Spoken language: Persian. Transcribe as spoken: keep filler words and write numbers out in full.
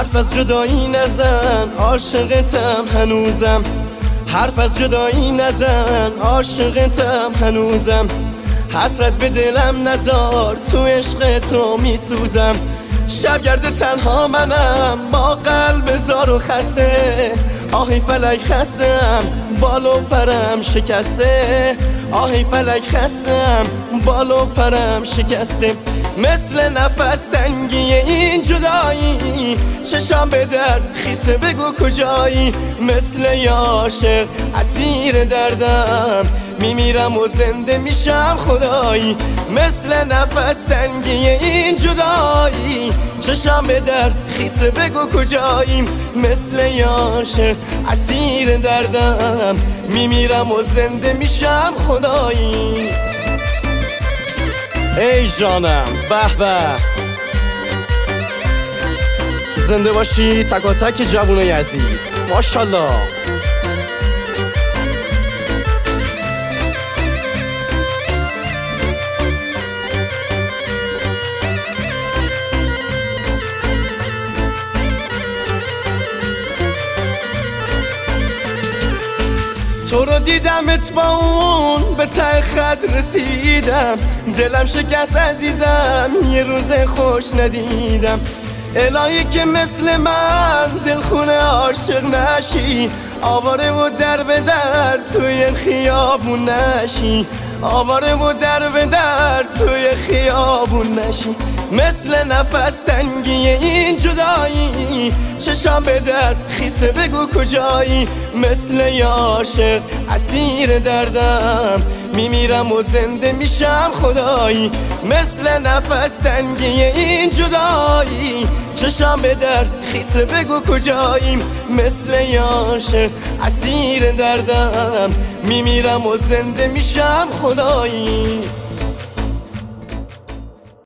حرف از جدایی نزن، عاشقتم هنوزم. حرف از جدایی نزن، عاشقتم هنوزم. حسرت به دلم نزار، تو عشق تو میسوزم. شبگرد تنها منم با قلب زار و خسته. آهی فلک خستم، بال و پرم شکسته. آهی فلک خستم، بال و پرم شکسته. مثل نفس تنگی این جدایی، چشام به در خیسه بگو کجایی. مثل یه عاشق اسیر دردم، میمیرم و زنده میشم خدایی. مثل نفس تنگی این جدایی، چشام به در خیسه بگو کجایی. مثل یه عاشق اسیر دردم، میمیرم و زنده میشم خدایی. ای جانم به به، زنده باشی تک تک جوونای عزیز، ماشاءالله. تو رو دیدمت با اون به ته خط رسیدم. دلم شکست عزیزم، یه روز خوش ندیدم. الهی که مثل من دلخونه عاشق نشی، آواره و در به در توی خیابون نشی. آواره و در به در توی خیابون نشی. مثل نفس تنگی این جدایی، چشام به در خیسه بگو کجایی. مثل یه عاشق اسیر دردم، میمیرم و زنده میشم خدایی. مثل نفس تنگی این جدایی، چشام به در خیسه بگو کجایی. مثل یه عاشق اسیر دردم، میمیرم و زنده میشم خدایی.